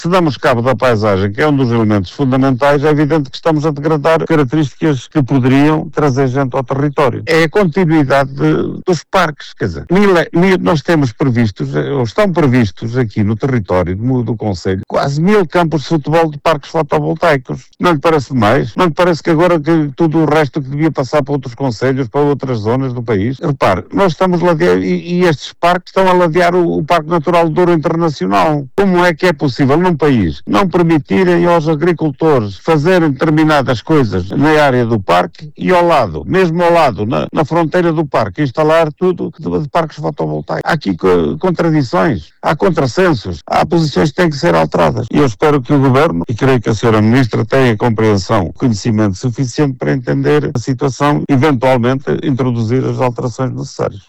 Se damos cabo da paisagem, que é um dos elementos fundamentais, é evidente que estamos a degradar características que poderiam trazer gente ao território. É a continuidade dos parques, quer dizer, nós temos previstos, ou estão previstos aqui no território do concelho, quase 1000 campos de futebol de parques fotovoltaicos. Não lhe parece demais? Não lhe parece que agora que tudo o resto que devia passar para outros concelhos, para outras zonas do país? Repare, nós estamos ladear, e estes parques estão a ladear o Parque Natural do Douro Internacional. Como é que é possível num país não permitirem aos agricultores fazerem determinadas coisas na área do parque e ao lado, mesmo ao lado, na fronteira do parque, instalar tudo de parques fotovoltaicos? Há aqui contradições, há contrassensos, há posições que têm que ser alteradas. E eu espero que o Governo, e creio que a Sra. Ministra tenha compreensão, conhecimento suficiente para entender a situação e eventualmente introduzir as alterações necessárias.